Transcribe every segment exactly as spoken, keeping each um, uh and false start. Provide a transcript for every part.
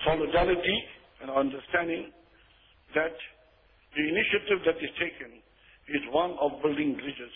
solidarity and understanding that the initiative that is taken is one of building bridges.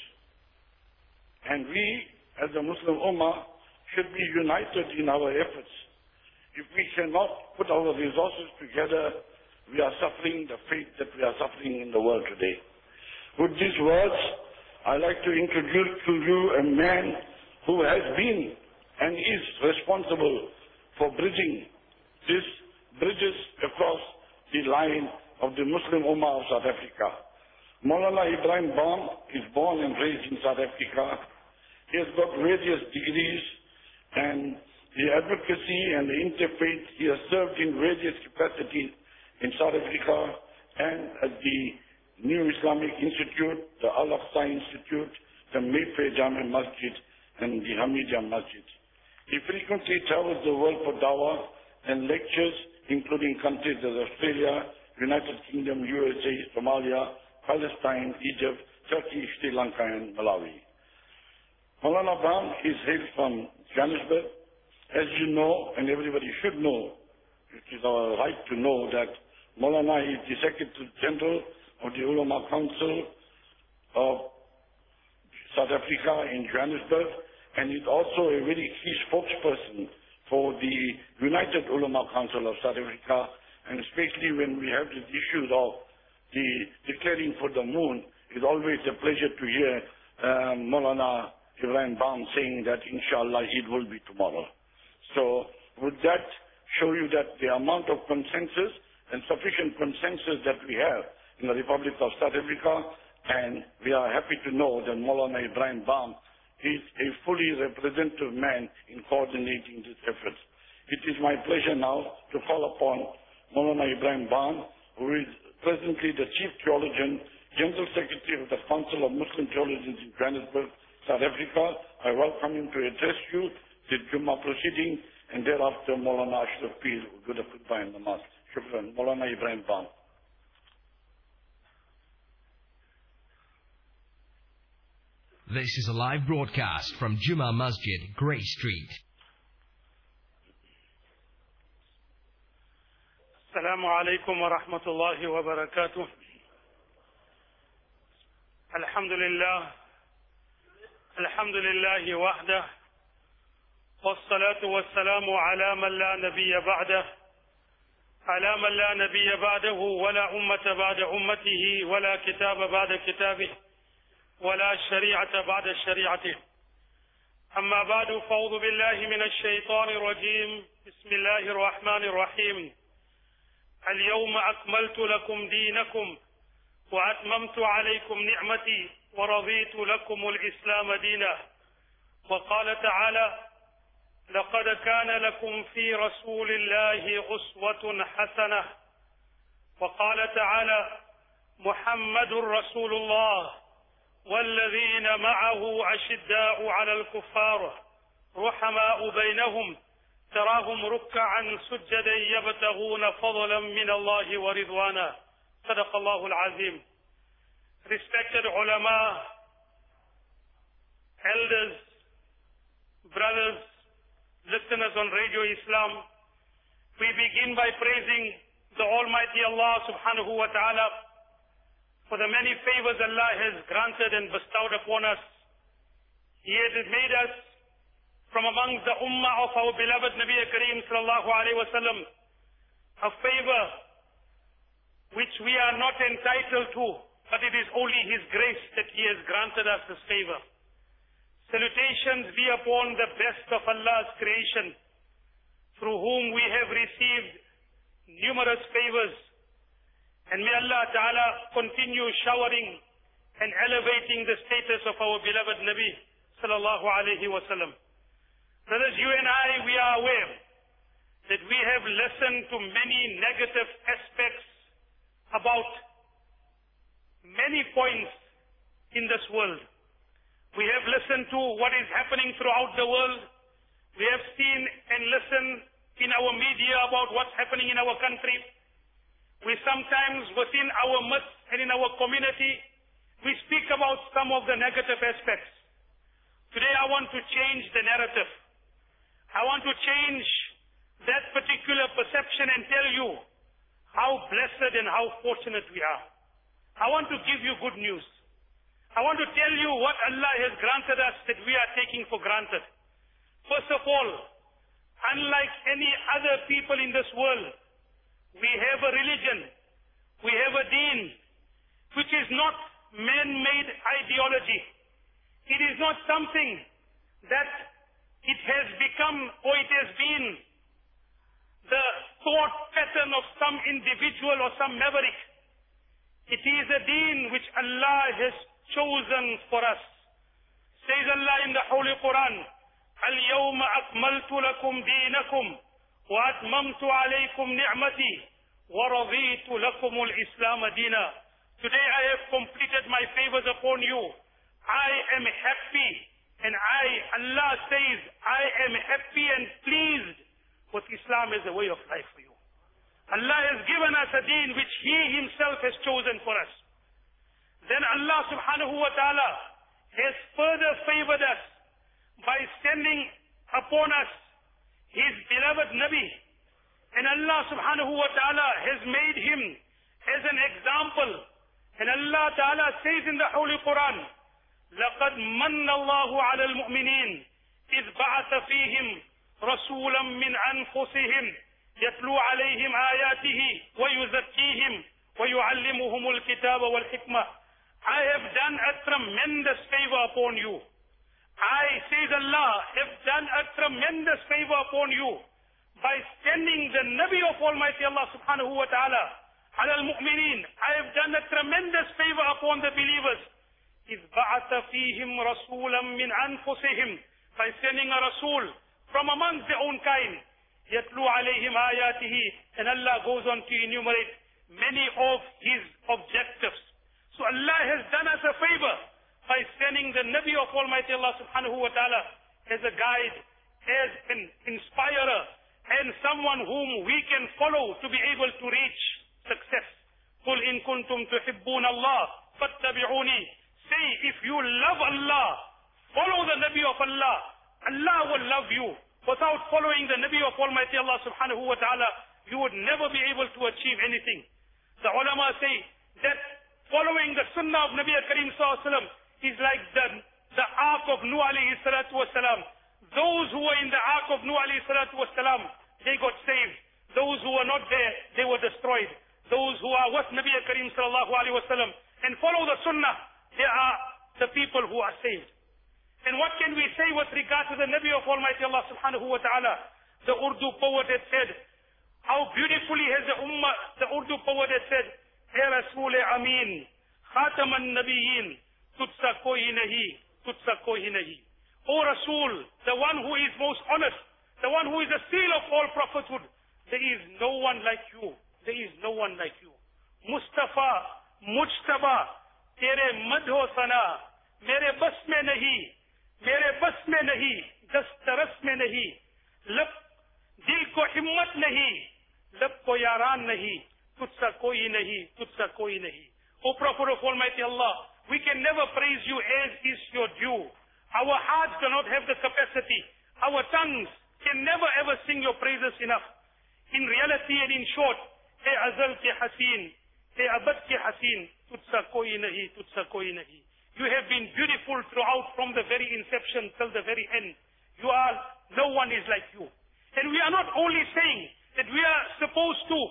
And we, as a Muslim Ummah, should be united in our efforts. If we cannot put our resources together, we are suffering the fate that we are suffering in the world today. With these words, I'd like to introduce to you a man who has been and is responsible for bridging these bridges across the line of the Muslim Ummah of South Africa. Maulana Ibrahim Bam is born and raised in South Africa. He has got various degrees, and the advocacy and the interfaith, he has served in various capacities in South Africa and at the New Islamic Institute, the Al-Aqsa Institute, the Mayfair Jami Masjid, and the Hamidiyya Masjid. He frequently travels the world for dawah and lectures, including countries as Australia, United Kingdom, U S A, Somalia, Palestine, Egypt, Turkey, Sri Lanka, and Malawi. Maulana Bam is hailed from Johannesburg. As you know, and everybody should know, it is our right to know that Maulana is the Secretary General of the Ulama Council of South Africa in Johannesburg, and is also a very key spokesperson for the United Ulama Council of South Africa, and especially when we have the issues of the declaring for the moon, it's always a pleasure to hear um, Maulana Ibrahim Bam saying that inshallah it will be tomorrow. So would that show you that the amount of consensus and sufficient consensus that we have in the Republic of South Africa, and we are happy to know that Maulana Ibrahim Bam is a fully representative man in coordinating these efforts. It is my pleasure now to call upon Maulana Ibrahim Bam, who is presently the Chief Theologian, General Secretary of the Council of Muslim Theologians in Johannesburg, South Africa. I welcome him to address you, the Jummah proceeding, and thereafter Maulana Ashraf Pir will do the khutbah in the mosque. Shukran. Maulana Ibrahim Bam. This is a live broadcast from Jummah Masjid, Grey Street. Assalamu alaikum wa rahmatullahi wa barakatuh. Alhamdulillah. Alhamdulillahi wahdah. والصلاة والسلام على من لا نبي بعده على من لا نبي بعده ولا أمة بعد أمته ولا كتاب بعد كتابه ولا شريعة بعد شريعته أما بعد فأعوذ بالله من الشيطان الرجيم بسم الله الرحمن الرحيم اليوم أكملت لكم دينكم وأتممت عليكم نعمتي ورضيت لكم الإسلام دينا وقال تعالى لقد كان لكم في رسول الله أسوة حسنة وقال تعالى محمد رسول الله والذين معه أشداء على الكفار رحماء بينهم تراهم ركعا سجدا يبتغون فضلا من الله ورضوانا صدق الله العظيم. Respected ulama, elders, brothers, listeners on Radio Islam, we begin by praising the Almighty Allah subhanahu wa ta'ala for the many favors Allah has granted and bestowed upon us. He has made us from amongst the ummah of our beloved Nabi Kareem sallallahu alayhi wa sallam, a favor which we are not entitled to, but it is only His grace that He has granted us this favor. Salutations be upon the best of Allah's creation, through whom we have received numerous favors. And may Allah Ta'ala continue showering and elevating the status of our beloved Nabi Sallallahu Alaihi Wasallam. Brothers, you and I, we are aware that we have listened to many negative aspects about many points in this world. We have listened to what is happening throughout the world. We have seen and listened in our media about what's happening in our country. We sometimes, within our midst and in our community, we speak about some of the negative aspects. Today I want to change the narrative. I want to change that particular perception and tell you how blessed and how fortunate we are. I want to give you good news. I want to tell you what Allah has granted us that we are taking for granted. First of all, unlike any other people in this world, we have a religion, we have a deen, which is not man-made ideology. It is not something that it has become or it has been the thought pattern of some individual or some maverick. It is a deen which Allah has chosen for us. Says Allah in the Holy Quran, اليوم أكملت لكم دينكم وأتممت عليكم نعمتي ورضيت لكم الإسلام دينا. Today I have completed my favors upon you. I am happy, and I, Allah says, I am happy and pleased with Islam as a way of life for you. Allah has given us a deen which He Himself has chosen for us. Then Allah subhanahu wa ta'ala has further favored us by sending upon us His beloved Nabi. And Allah subhanahu wa ta'ala has made him as an example. And Allah ta'ala says in the Holy Quran, لَقَدْ مَنَّ اللَّهُ عَلَى الْمُؤْمِنِينَ إِذْ بَعَثَ فِيهِمْ رَسُولًا مِّنْ أَنفُسِهِمْ يَتْلُو عَلَيْهِمْ آيَاتِهِ وَيُزَكِّيهِمْ وَيُعَلِّمُهُمُ الْكِتَابَ وَالْحِكْمَةَ. I have done a tremendous favor upon you. I, says Allah, have done a tremendous favor upon you by sending the Nabi of Almighty Allah subhanahu wa ta'ala, ala al-mu'mineen. I have done a tremendous favor upon the believers. إِذْ بَعَثَ فِيهِمْ رَسُولًا مِّنْ أَنفُسِهِمْ, by sending a Rasul from amongst their own kind. يَتْلُو عَلَيْهِمْ آيَاتِهِ, and Allah goes on to enumerate many of His objectives. So Allah has done us a favor by sending the Nabi of Almighty Allah subhanahu wa ta'ala as a guide, as an inspirer, and someone whom we can follow to be able to reach success. قُلْ إِن كُنْتُمْ تُحِبُّونَ اللَّهَ فَاتَّبِعُونِي. Say, if you love Allah, follow the Nabi of Allah. Allah will love you. Without following the Nabi of Almighty Allah subhanahu wa ta'ala, you would never be able to achieve anything. The ulama say that following the sunnah of Nabi Kareem sallallahu alaihi wasallam is like the, the ark of Nuh alayhi salatu wasalam. Those who were in the ark of Nuh alayhi salatu wasalam, they got saved. Those who were not there, they were destroyed. Those who are with Nabi Kareem sallallahu alayhi wasallam and follow the sunnah, they are the people who are saved. And what can we say with regard to the Nabi of Almighty Allah subhanahu wa ta'ala? The Urdu poet had said, how beautifully has the Ummah, the Urdu poet had said, Ya Rasool Ameen, Khatam al-Nabiyyin, Tutsa koi nahi, Tutsa koi nahi. O Rasul, the one who is most honest, the one who is the seal of all prophethood, there is no one like you. There is no one like you. Mustafa, Mujtaba, Tere madho sana, mere bas mein nahi, mere bas mein nahi, dastaras mein nahi, lab, dil ko himmat nahi, lab ko yaran nahi, tutsa koi nahi, tutsa koi nahi. O Prophet of Almighty Allah, we can never praise you as is your due. Our hearts do not have the capacity. Our tongues can never ever sing your praises enough. In reality and in short, Hey azal ke haseen, hey abad ke haseen, tutsa koi nahi, tutsa koi nahi. You have been beautiful throughout from the very inception till the very end. You are, no one is like you. And we are not only saying that we are supposed to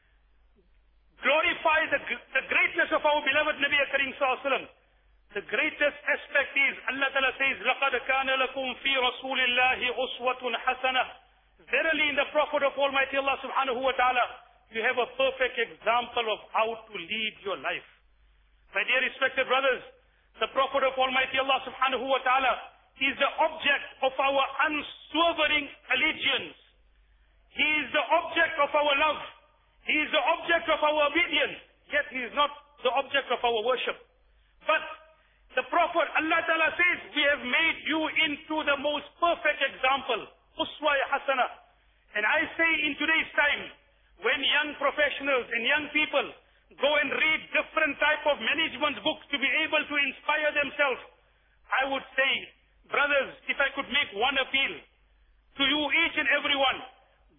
glorify the, the greatness of our beloved Nabi Kareem sallallahu alaihi wasallam. The greatest aspect is, Allah Ta'ala says, لَقَدْ كَانَ لَكُمْ فِي رَسُولِ اللَّهِ أُسْوَةٌ حَسَنَةٌ. Verily in the Prophet of Almighty Allah subhanahu wa ta'ala, you have a perfect example of how to lead your life. My dear respected brothers, the Prophet of Almighty Allah subhanahu wa ta'ala is the object of our unswerving allegiance. He is the object of our love. He is the object of our obedience. Yet he is not the object of our worship. But the Prophet, Allah Ta'ala says, we have made you into the most perfect example. Uswa hasana. And I say in today's time, when young professionals and young people go and read different type of management books to be able to inspire themselves, I would say, brothers, if I could make one appeal to you, each and every one,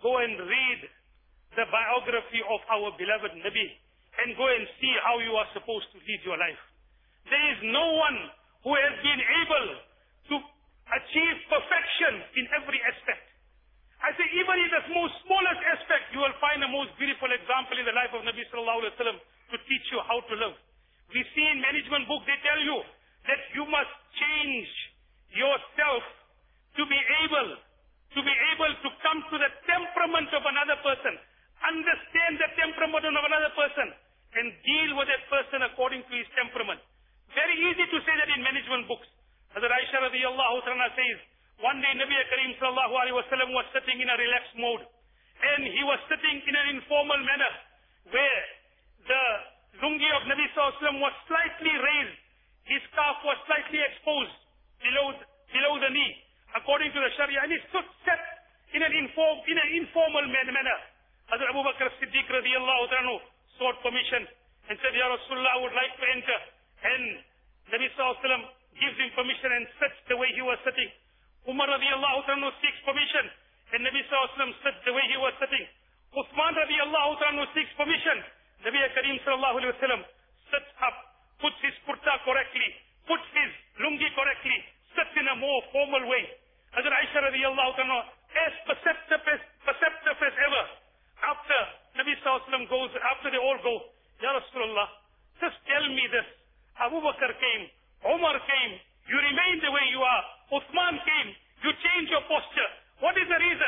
go and read the biography of our beloved Nabi and go and see how you are supposed to lead your life. There is no one who has been able to achieve perfection in every aspect. I say even in the most smallest aspect, you will find a most beautiful example in the life of Nabi sallallahu alaihi wasallam to teach you how to live. We see in management book, they tell you that you must change yourself to be able, to be able to come to the temperament of another person, understand the temperament of another person, and deal with that person according to his temperament. Very easy to say that in management books. Hazrat Aisha radiyallahu ta'ala says, one day Nabi Kareem sallallahu alaihi wasallam was sitting in a relaxed mode, and he was sitting in an informal manner where the lungi of Nabi sallallahu alaihi wasallam was slightly raised, his scarf was slightly exposed below below the knee, according to the Sharia, and he stood set in an inform in an informal manner. Hazrat Abu Bakr as-Siddiq radiyallahu ta'ala sought permission and said, Ya Rasulullah, I would like to enter. And Nabi sallallahu alaihi wasallam gives him permission and sits the way he was sitting. Umar radiyallahu ta'ala seeks permission, and Nabi sallallahu alaihi wasallam sits the way he was sitting. Uthman radiyallahu ta'ala seeks permission. Nabi Kareem sallallahu alaihi wasallam sits up, puts his kurta correctly, puts his lungi correctly, sits in a more formal way. Hazrat Aisha radiyallahu ta'ala, as perceptive as, perceptive as ever, after Nabi sallallahu alaihi wasallam goes, after they all go, Ya Rasulullah, just tell me this. Abu Bakr came, Umar came, you remain the way you are. Uthman came, you change your posture. What is the reason?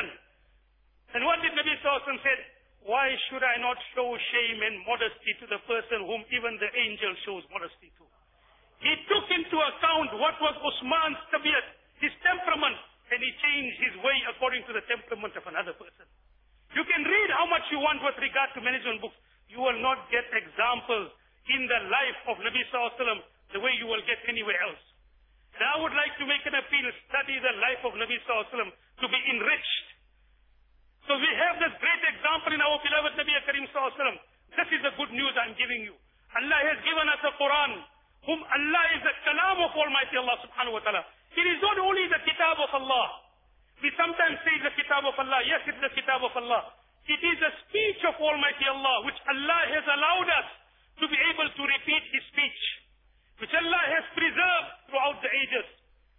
And what did Nabi sallallahu alaihi wasallam say? Why should I not show shame and modesty to the person whom even the angel shows modesty to? He took into account what was Uthman's tabiyat, his temperament, and he changed his way according to the temperament of another person. You can read how much you want with regard to management books. You will not get examples in the life of Nabi sallallahu alaihi wasallam the way you will get anywhere else. And I would like to make an appeal, study the life of Nabi sallallahu alaihi wasallam to be enriched. So we have this great example in our beloved Nabi Kareem sallallahu alaihi wasallam. This is the good news I'm giving you. Allah has given us a Quran, whom Allah is the kalam of Almighty Allah subhanahu wa ta'ala. It is not only the kitab of Allah. We sometimes say the kitab of Allah. Yes, it's the kitab of Allah. It is the speech of Almighty Allah, which Allah has allowed us to be able to repeat His speech, which Allah has preserved throughout the ages.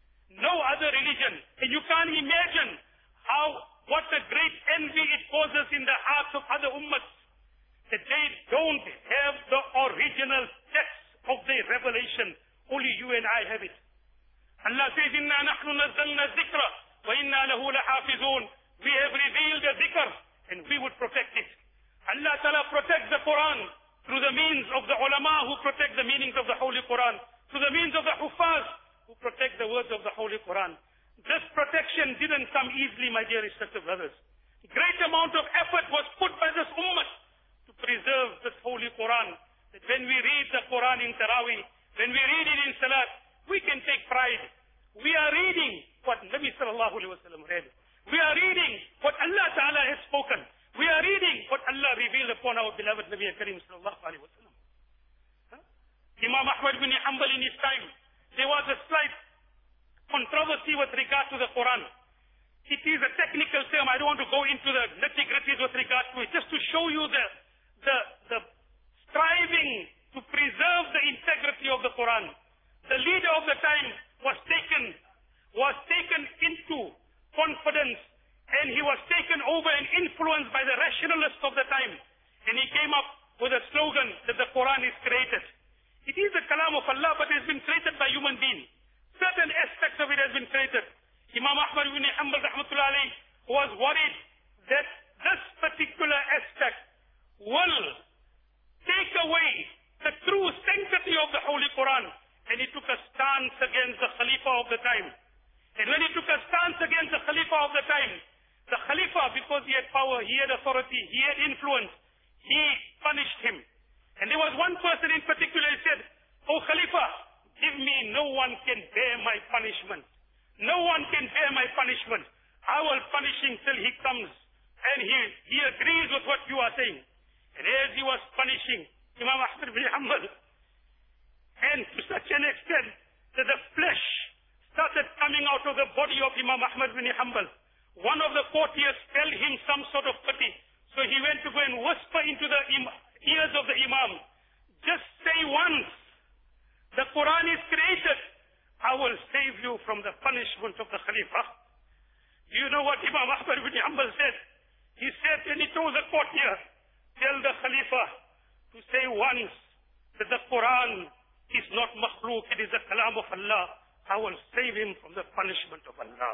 No other religion. And you can't imagine how, what a great envy it causes in the hearts of other ummahs, that they don't have the original text of the revelation. Only you and I have it. Allah says, Inna nahnu nazzalna dhikra wa inna lahu lahafizun. We have revealed the dhikr and we would protect it. Allah Ta'ala protects the Quran through the means of the ulama who protect the meanings of the Holy Quran, through the means of the huffaz who protect the words of the Holy Quran. This protection didn't come easily, my dear respected brothers. Great amount of effort was put by this ummah to preserve this Holy Quran. That when we read the Quran in Taraweeh, when we read it in Salat, we can take pride. We are reading what Nabi sallallahu alaihi wasallam read. We are reading what Allah Ta'ala has spoken. We are reading what Allah revealed upon our beloved Nabi Kareem sallallahu alaihi wasallam. Huh? Imam Ahmad bin Hanbal in his time, there was a slight controversy with regard to the Quran. It is a technical term. I don't want to go into the nitty-gritties with regard to it. Just to show you the, the, the striving to preserve the integrity of the Quran. The leader of the time was taken, was taken into confidence, and he was taken over and influenced by the rationalists of the time. And he came up with a slogan that the Quran is created. It is the kalam of Allah, but it has been created by human beings. Certain aspects of it has been created. Imam Ahmad bin Hanbal rahmatullah alayhi was worried that this particular aspect will take away the true sanctity of the Holy Quran. And he took a stance against the Khalifa of the time. And when he took a stance against the Khalifa of the time, the Khalifa, because he had power, he had authority, he had influence, he punished him. And there was one person in particular who said, "Oh Khalifa, give me, no one can bear my punishment. No one can bear my punishment. I will punish him till he comes and he, he agrees with what you are saying." And as he was punishing Imam Ahmad bin Hanbal, and to such an extent that the flesh started coming out of the body of Imam Ahmad bin Hanbal. one of the courtiers felt him some sort of pity. So he went to go and whisper into the ears of the Imam, just say once, the Quran is created, I will save you from the punishment of the Khalifa. Do you know what Imam Ahmad ibn Hanbal said? He said, when he told the courtier, tell the Khalifa to say once that the Quran is not makhluk, it is the kalam of Allah, I will save him from the punishment of Allah.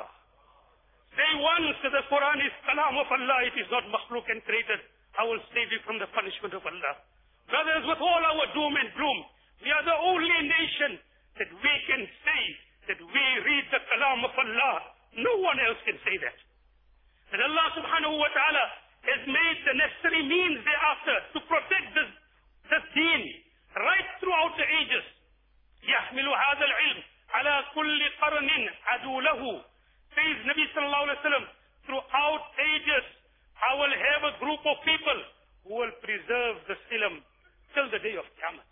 Say once that the Quran is kalam of Allah, it is not makhluk and created, I will save you from the punishment of Allah. Brothers, with all our doom and gloom, we are the only nation that we can say that we read the kalam of Allah. No one else can say that. And Allah subhanahu wa ta'ala has made the necessary means thereafter to protect this, this deen right throughout the ages. يحمل هذا العلم على كل قرن عدو له. Says Nabi sallallahu alayhi wa sallam, throughout ages I will have a group of people who will preserve this ilm till the day of Qiyamah.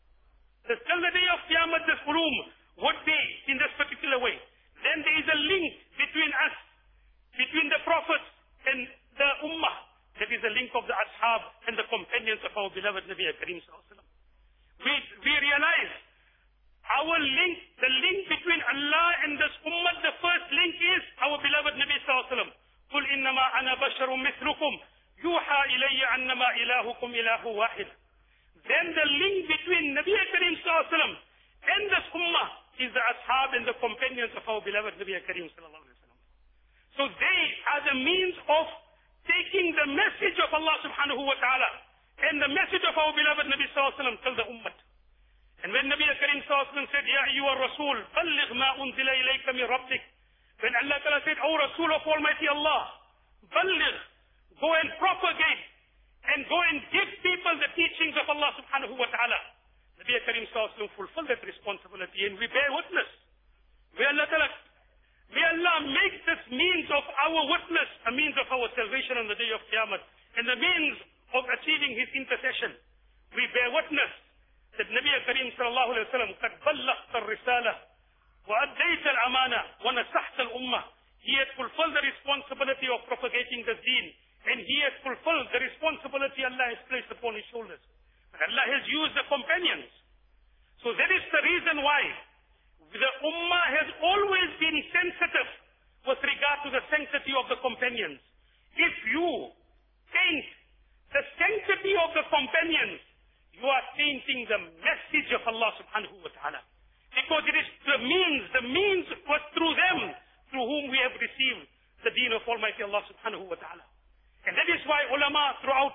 Till the day of Qiyamah, this ulum would be in this particular way. Then there is a link between us, between the prophets and the ummah. That is the link of the ashab and the companions of our beloved Nabi Kareem sallallahu alayhi wa sallam. We, we realize our link, the link between Allah and this ummah, the first link is our beloved Nabi sallallahu alayhi wa sallam. قُلْ إِنَّمَا أَنَا بَشَرٌ مِثْلُكُمْ يُوحَى إِلَيَّ أَنَّمَا إِلَهُكُمْ إِلَهُ وَاحِدٌ. Then the link between Nabi Kareem sallallahu alayhi wa sallam and this ummah is the ashab and the companions of our beloved Nabi Kareem sallallahu alayhi wa sallam. So they are the means of taking the message of Allah subhanahu wa ta'ala and the message of our beloved Nabi sallallahu alayhi wa sallam till the ummah. And when Nabi Kareem sallallahu alayhi wa sallam said, Ya ayyuha Rasul, balligh ma unzila ilayka min rabbik. When Allah ta'ala said, O Rasul of Almighty Allah, balligh, go and propagate and go and give people the teachings of Allah subhanahu wa ta'ala. Nabi Kareem sallallahu alayhi wa sallam fulfilled that responsibility, and we bear witness. May Allah ta'ala, may Allah make this means of our witness a means of our salvation on the day of Qiyamah and the means of achieving His intercession. We bear witness that Nabi Kareem sallallahu alayhi wa sallam قد بلغت الرسالة وأديت الأمانة ونصحت الأمة. He had fulfilled the responsibility of propagating the deen, and he has fulfilled the responsibility Allah has placed upon his shoulders. But Allah has used the companions. So that is the reason why the ummah has always been sensitive with regard to the sanctity of the companions. If you taint the sanctity of the companions, you are tainting the message of Allah subhanahu wa ta'ala. Because it is the means, the means was through them through whom we have received the deen of Almighty Allah subhanahu wa ta'ala. And that is why ulama throughout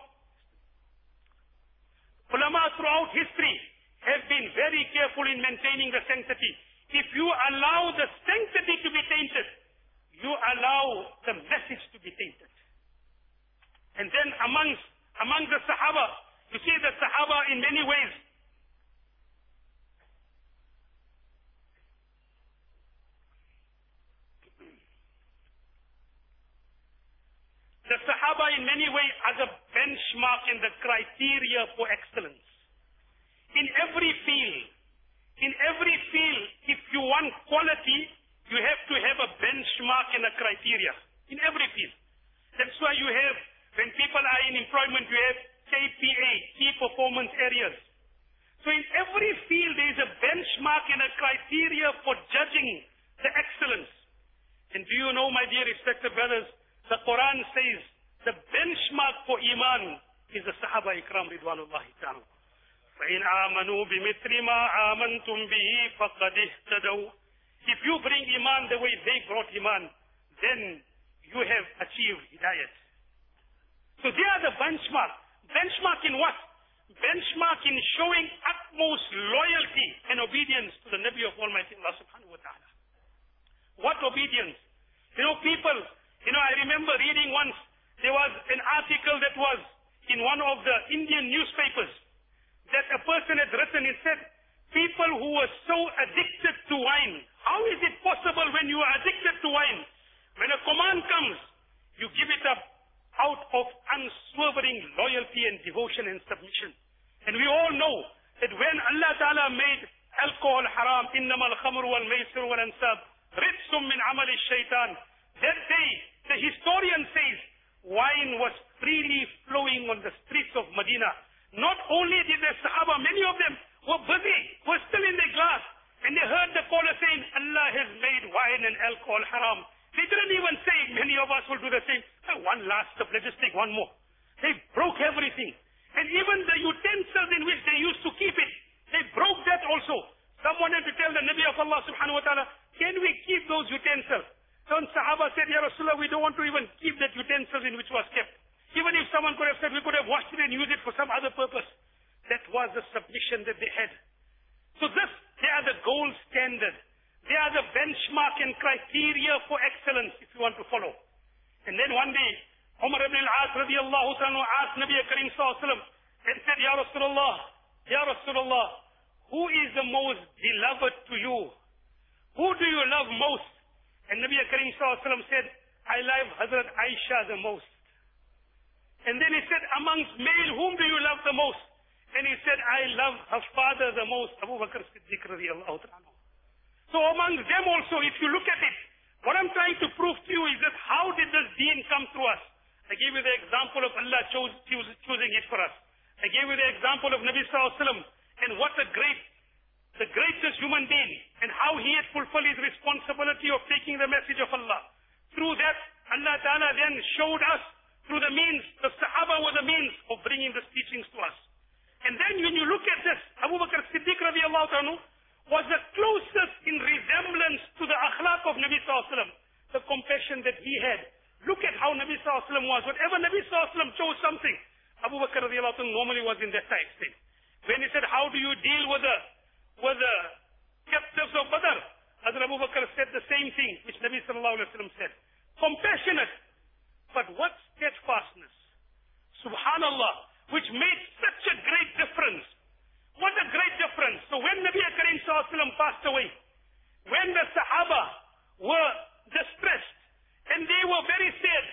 ulama throughout history have been very careful in maintaining the sanctity. If you allow the sanctity to be tainted, you allow the message to be tainted. And then amongst among the Sahaba, you see the Sahaba in many ways The Sahaba in many ways are the benchmark and the criteria for excellence. In every field, in every field, if you want quality, you have to have a benchmark and a criteria. In every field. That's why you have, when people are in employment, you have K P A, key performance areas. So in every field, there is a benchmark and a criteria for judging the excellence. And do you know, my dear respected brothers, the Quran says the benchmark for Iman is the Sahaba Ikram Ridwanullahi ta'ala. فَإِنْ آمَنُوا بِمِثْلِ مَا آمَنْتُمْ بِهِ فَقَدْ اهْتَدَوْا. If you bring Iman the way they brought Iman, then you have achieved Hidayat. So they are the benchmark. Benchmark in what? Benchmark in showing utmost loyalty and obedience to the Nabi of Almighty Allah subhanahu wa ta'ala. What obedience? You know, people, you know, I remember reading once, there was an article that was in one of the Indian newspapers that a person had written. It said, people who were so addicted to wine, how is it possible when you are addicted to wine, when a command comes, you give it up out of unswerving loyalty and devotion and submission. And we all know that when Allah Ta'ala made alcohol haram, إِنَّمَا الْخَمْرُ وَالْمَيْسِرُ وَالْأَنْسَابُ رِجْسٌ مِّنْ عَمَلِ الشَّيْطَانِ, that day The historian says wine was freely flowing on the streets of Medina. Not only did the Sahaba, many of them were busy, were still in their glass, and they heard the caller saying, Allah has made wine and alcohol haram. They didn't even say, many of us will do the same. Oh, one last step, let's just take one more. They broke everything. And even the utensils in which they used to keep it, they broke that also. Someone had to tell the Nabi of Allah subhanahu wa ta'ala, can we keep those utensils? Some Sahaba said, Ya Rasulullah, we don't want to even keep that utensils in which was kept. Even if someone could have said, we could have washed it and used it for some other purpose. That was the submission that they had. So this, they are the gold standard. They are the benchmark and criteria for excellence if you want to follow. And then one day, Umar ibn al-As radiallahu ta'ala asked Nabi Karim sallallahu alayhi wa sallam and said, Ya Rasulullah, Ya Rasulullah, who is the most beloved to you? Who do you love most? And Nabi Karim sallallahu alayhi wa sallam said, I love Hazrat Aisha the most. And then he said, amongst male, whom do you love the most? And he said, I love her father the most, Abu Bakr Siddiq radiallahu ta'ala. So among them also, if you look at it, what I'm trying to prove to you is that how did this deen come to us? I gave you the example of Allah chose, choose, choosing it for us. I gave you the example of Nabi sallallahu alaihi wasallam and what a great, the greatest human being and how he had fulfilled his responsibility of taking the message of Allah. Through that, Allah Ta'ala then showed us through the means, the Sahaba were the means of bringing these teachings to us. And then when you look at this, Abu Bakr Siddiq radiallahu ta'ala was the closest in resemblance to the akhlaq of Nabi sallallahu alaihi wasallam, the compassion that he had. Look at how Nabi sallallahu alaihi wasallam was. Whenever Nabi sallallahu alaihi wasallam chose something, Abu Bakr radiallahu ta'ala normally was in that type state. When he said, how do you deal with the, with the captives of Badr? Hazrat Abu Bakr said the same thing which Nabi sallallahu alaihi wasallam said. Compassionate, but what steadfastness. Subhanallah, which made such a great difference. What a great difference. So when Nabi Karim sallallahu alaihi wasallam passed away, when the Sahaba were distressed and they were very sad,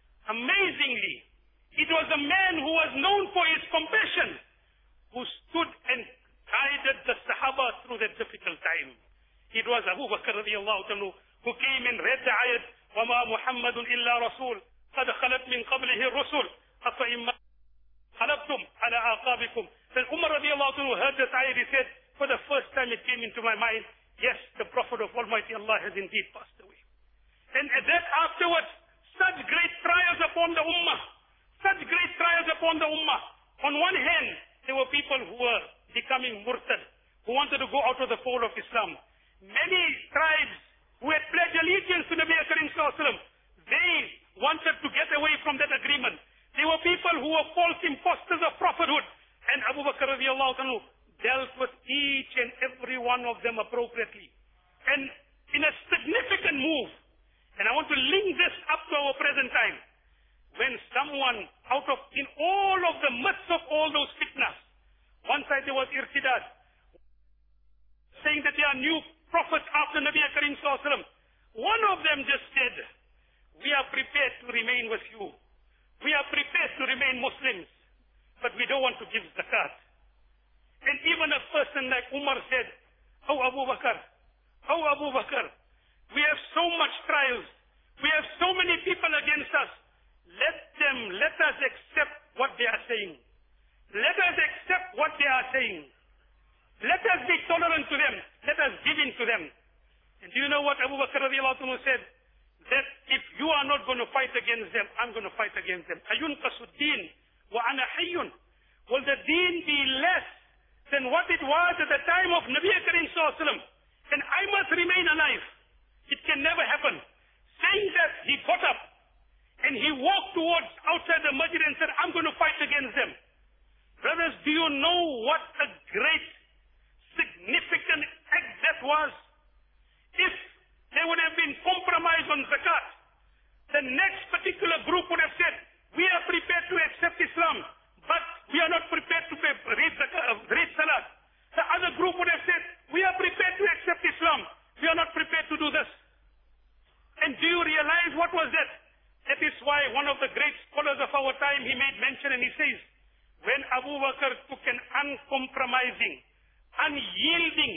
amazingly, it was a man who was known for his compassion who stood and guided the Sahaba through that difficult time. It was Abu Bakr radiallahu anhu who came and read the ayat, وَمَا مُحَمَّدٌ إِلَّا رَسُولٌ قَدْ خَلَتْ مِنْ قَبْلِهِ الرُّسُلُ أَفَإِمَّا خَلَبْتُمْ عَلَىٰ أَعْقَابِكُمْ. Then Umar radiallahu anhu heard this ayat, he said, for the first time it came into my mind, yes, the Prophet of Almighty Allah has indeed passed away. And that afterwards, such great trials upon the Ummah, such great trials upon the Ummah. On one hand, there were people who were becoming murtad, who wanted to go out of the fold of Islam. Many tribes who had pledged allegiance to Nabi Karim sallallahu alaihi wasallam, they wanted to get away from that agreement. There were people who were false imposters of prophethood, and Abu Bakr radiallahu anhu dealt with each and every one of them appropriately. And in a significant move, and I want to link this up to our present time, when someone out of, in all of the midst of all those fitnas, one side there was irtidad, saying that there are new prophets after Nabi Karim sallallahu alaihi wasallam. One of them just said, we are prepared to remain with you. We are prepared to remain Muslims, but we don't want to give zakat. And even a person like Umar said, oh Abu Bakr, oh Abu Bakr, we have so much trials. We have so many people against us. Let them, let us accept what they are saying. Let us accept what they are saying. Let us be tolerant to them. Let us give in to them. And do you know what Abu Bakr radiallahu anhu said? That if you are not going to fight against them, I'm going to fight against them. Ayunqasu ad-din wa ana hayyun. Will the deen be less than what it was at the time of Nabi Karim sallallahu alaihi wasallam? And I must remain alive. It can never happen. Saying that, he got up and he walked towards outside the masjid and said, I'm going to fight against them. Brothers, do you know what a great, significant act that was? If there would have been compromise on zakat, the next particular group would have said, we are prepared to accept Islam, but we are not prepared to pay, read, zakat, read salat. The other group would have said, we are prepared to accept Islam, we are not prepared to do this. And do you realize what was that? That is why one of the great scholars of our time, he made mention and he says, when Abu Bakr took an uncompromising, unyielding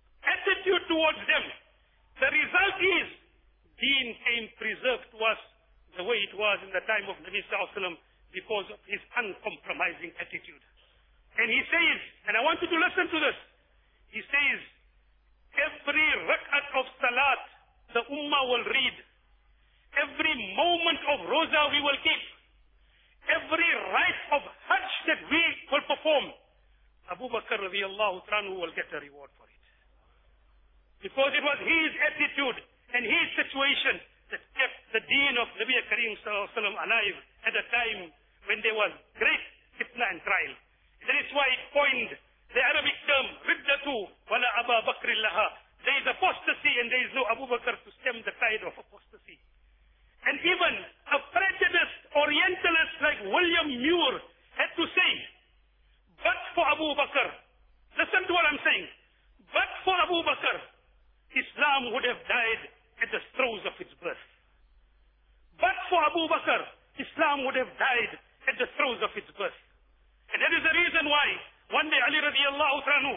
attitude towards them, the result is deen came preserved to us the way it was in the time of Nabi Sallallahu Alaihi Wasallam because of his uncompromising attitude. And he says, and I want you to listen to this, he says, every rak'at of salat the ummah will read, every moment of roza we will keep, every rite of hajj that we will perform, Abu Bakr radiallahu anhu will get a reward for it. Because it was his attitude and his situation that kept the deen of Nabi Kareem Sallallahu Alaihi Wasallam alive at a time when there was great fitna and trial. And that is why it coined the Arabic term, riddatu wala Aba Bakr laha. There is apostasy and there is no Abu Bakr to stem the tide of apostasy. And even a prejudiced Orientalist like William Muir had to say, but for Abu Bakr, listen to what I'm saying, but for Abu Bakr, Islam would have died at the throes of its birth. But for Abu Bakr, Islam would have died at the throes of its birth. And that is the reason why one day Ali radiallahu anhu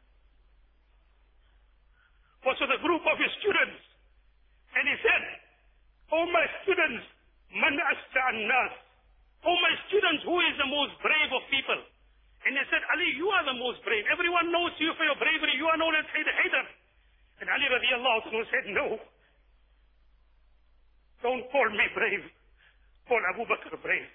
was with a group of his students, and he said, "Oh my students, man as'an nas. Oh my students, who is the most brave of people?" And they said, "Ali, you are the most brave. Everyone knows you for your bravery. You are known as Haydar." And Ali radiallahu anhu said, "No. Don't call me brave. Call Abu Bakr brave."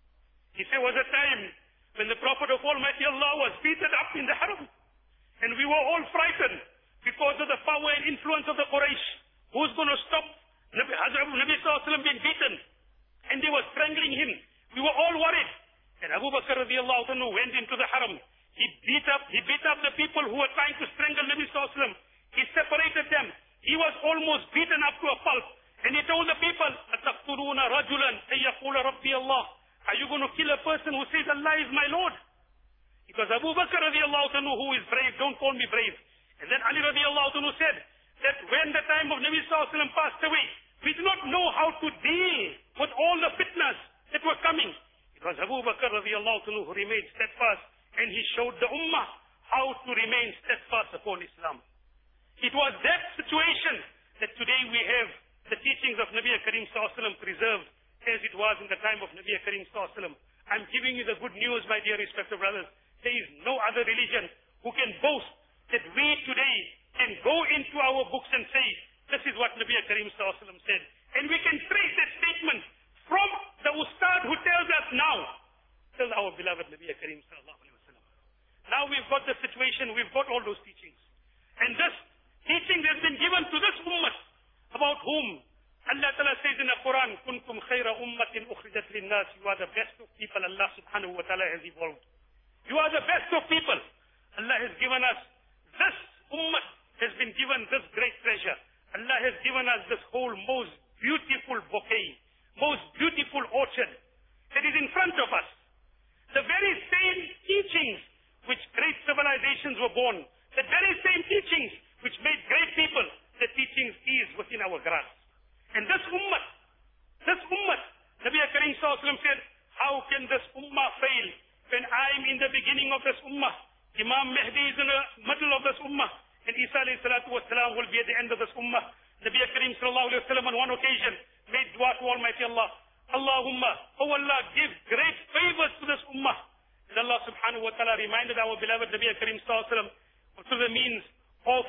He said, was a time when the Prophet of Almighty Allah was beaten up in the Haram. And we were all frightened because of the power and influence of the Quraysh. Who's going to stop Nabi, Hazrat Nabi Sallallahu Alaihi Wasallam being beaten? And they were strangling him. We were all worried. And Abu Bakr radiallahu anhu went into the Haram. He beat up, he beat up the people who were trying to strangle Nabi Sallallahu Alaihi Wasallam. He separated them. He was almost beaten up to a pulp. And he told the people, "Ataqtuluna rajulan ay yaqula Rabbi Allah." Are you going to kill a person who says Allah is my Lord? Because Abu Bakr radiallahu anhu, who is brave, don't call me brave. And then Ali radiallahu anhu said that when the time of Nabi Sallallahu Alaihi Wasallam passed away, we do not know how to deal with all the fitnas that were coming. It was Abu Bakr radiallahu anhu who remained steadfast, and he showed the ummah how to remain steadfast upon Islam. It was that situation that today we have the teachings of Nabi Kareem Sallallahu Alaihi Wasallam preserved as it was in the time of Nabi Kareem Sallallahu Alaihi Wasallam. I'm giving you the good news, my dear respected brothers. There is no other religion who can boast that we today can go into our books and say, this is what Nabi Kareem Sallallahu Alaihi Wasallam said. And we can trace that statement from the Ustad who tells us now, till our beloved Nabi Kareem Sallallahu Alaihi Wasallam. Now we've got the situation, we've got all those teachings. And this teaching has been given to this ummah, about whom Allah Ta'ala says in the Quran, "Kuntum khayra ummatin ukhrijat lin-nas." You are the best of people Allah Subhanahu wa Ta'ala has evolved. You are the best of people. Allah has given us, this ummah has been given this great treasure. Allah has given us this whole most beautiful bouquet, most beautiful orchard that is in front of us. The very same teachings which great civilizations were born, the very same teachings which made great people, the teachings is within our grasp. And this ummah, this ummah, Nabi Kareem Sallallahu Alaihi Wasallam said, how can this ummah fail when I'm in the beginning of this ummah? Imam Mahdi is in the middle of this ummah, and Isa alayhi salatu wasalam will be at the end of this ummah. Nabi Kareem Sallallahu Alaihi Wasallam on one occasion made dua to Almighty Allah, Allahumma, oh Allah, give great favors to this ummah. And Allah Subhanahu wa Ta'ala reminded our beloved Nabi Kareem Sallallahu Alaihi Wasallam through the means of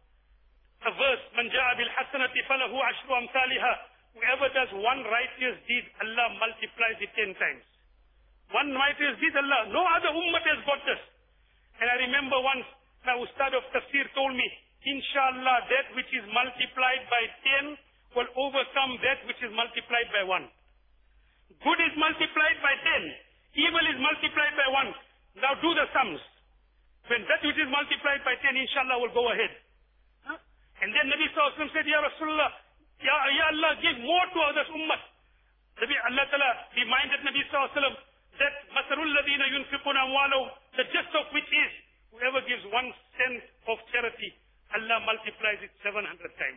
a verse, "Man ja'a bil hasanati falahu ashru amthaliha." Whoever does one righteous deed, Allah multiplies it ten times. One righteous deed, Allah. No other ummah has got this. And I remember once, my Ustad of Tafsir told me, inshallah, that which is multiplied by ten will overcome that which is multiplied by one. Good is multiplied by ten. Evil is multiplied by one. Now do the sums. When that which is multiplied by ten, inshallah, will go ahead. Huh? And then Nabi Sallallahu Alaihi Wasallam said, Ya Rasulullah, Ya, Ya Allah, give more to others ummah. Nabi Allah Ta'ala reminded Nabi Sallallahu Alaihi Wasallam that Masarul ladina yunfiquna amwalahum, the gist of which is, whoever gives one cent of charity, Allah multiplies it seven hundred times.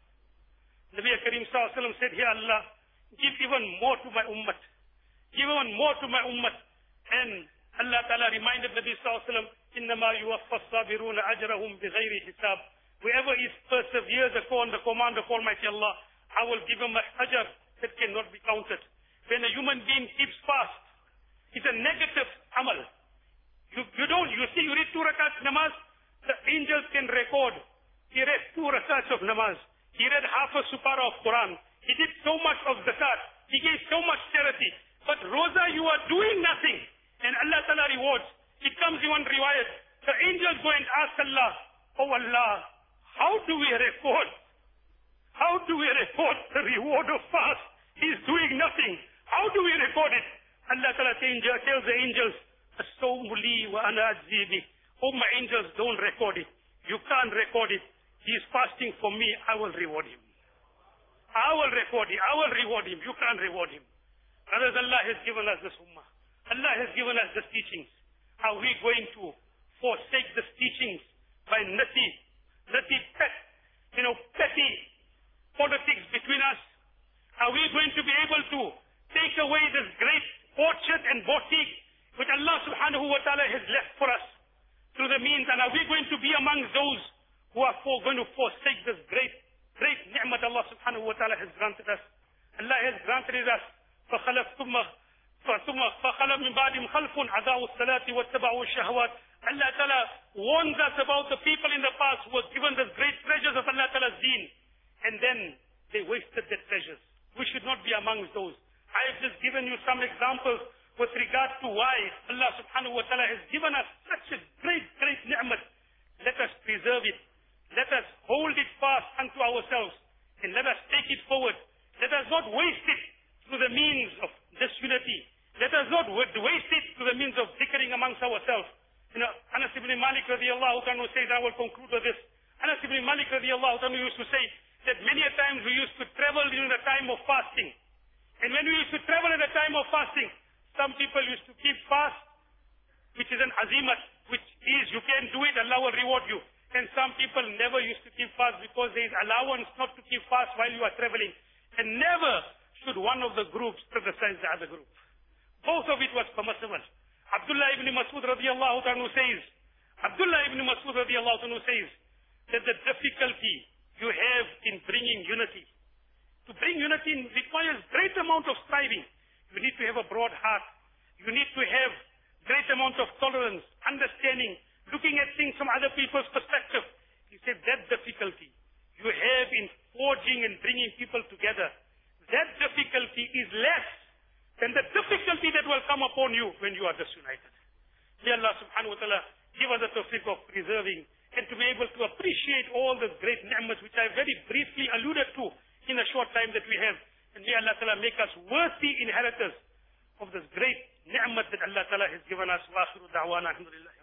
Nabi Kareem Sallallahu Alaihi Wasallam said, Ya Allah, give even more to my ummah. Give even more to my ummah. And Allah Ta'ala reminded Nabi Sallallahu Alaihi Wasallam, إِنَّمَا يُوَفَّى الصَّابِرُونَ أَجْرَهُمْ بِغَيْرِ حِسَابٍ. Whoever is perseveres upon the command of Almighty Allah, I will give him an ajr that cannot be counted. When a human being keeps fast, it's a negative amal. You, you don't, you see, you read two rakats namaz, the angels can record. He read two rakats of namaz. He read half a supara of Quran. He did so much of zakat. He gave so much charity. But Roza, you are doing nothing. And Allah Ta'ala rewards. It comes in one riwayat. The angels go and ask Allah, oh Allah, how do we record? How do we record the reward of fast? He's doing nothing. How do we record it? Allah Ta'ala tells the angels, As-sawmu li wa ana ajzi bih. Oh my angels, don't record it. You can't record it. He is fasting for me. I will reward him. I will record him. I will reward him. You can't reward him. Brothers, Allah has given us this ummah. Allah has given us the teachings. Are we going to forsake the teachings by nutty, nutty pet, you know, petty politics between us? Are we going to be able to take away this great orchard and boutique which Allah subhanahu wa ta'ala has left for us through the means? And are we going to be among those who are for, going to forsake this great, great ni'mat Allah subhanahu wa ta'ala has granted us? Allah has granted us فَخَلَفْ ثُمَّ فَخَلَفْ مِنْ بَعْدِهِمْ خَلْفٌ أَضَاعُوا الصَّلَاةَ وَاتَّبَعُوا الشَّهَوَاتِ. Allah Ta'ala warns us about the people in the past who were given the great treasures of Allah Ta'ala's deen, and then they wasted their treasures. We should not be amongst those. I have just given you some examples with regard to why Allah subhanahu wa ta'ala has given us such a great, great ni'mat. Let us preserve it. Let us hold it fast unto ourselves, and let us take it forward. Let us not waste it through the means of disunity. Let us not waste it through the means of bickering amongst ourselves. You know, Anas ibn Malik radiallahu anhu says, I will conclude with this. Anas ibn Malik radiallahu anhu used to say that many a times we used to travel during the time of fasting. And when we used to travel at the time of fasting, some people used to keep fast, which is an azimat, which is you can do it, Allah will reward you. And some people never used to keep fast because there is allowance not to keep fast while you are traveling. And never should one of the groups criticize the other group. Both of it was permissible. Abdullah ibn Mas'ud radiallahu anhu says, Abdullah ibn Mas'ud radiallahu anhu says that the difficulty you have in bringing unity. To bring unity requires great amount of striving. You need to have a broad heart. You need to have great amount of tolerance, understanding, looking at things from other people's perspective. He said that difficulty you have in forging and bringing people together, that difficulty is less than the difficulty that will come upon you when you are disunited. May Allah subhanahu wa ta'ala give us the tawfiq of preserving and to be able to appreciate all the great ni'mat which I very briefly alluded to in a short time that we have. And may Allah ta'ala make us worthy inheritors of this great ni'mat that Allah ta'ala has given us. Wa akhiru da'wana alhamdulillah.